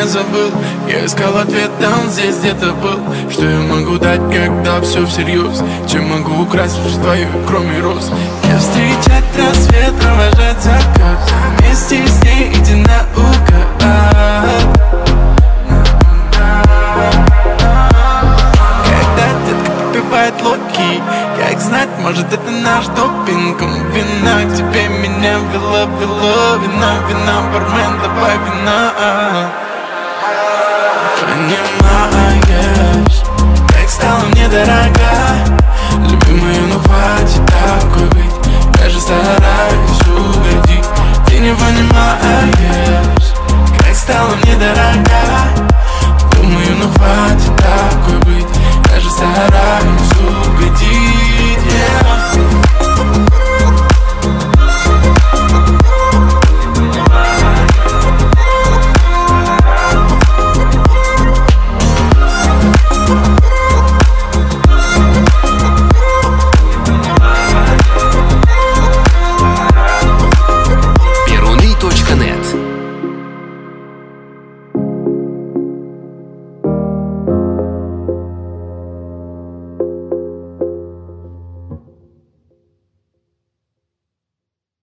не забыл. Я искал ответ, да он здесь где-то был. Что я могу дать, когда все всерьез? Чем могу украсть лишь твою, кроме роз? Не встречать рассвет, провожать закат, вместе с ней иди наугад. Когда детка попивает локи, как знать, может это наш допинг. Вина к тебе меня вела, вина, бармен, давай вина. Понимаешь, как стала мне дорога, любимая, ну хватит так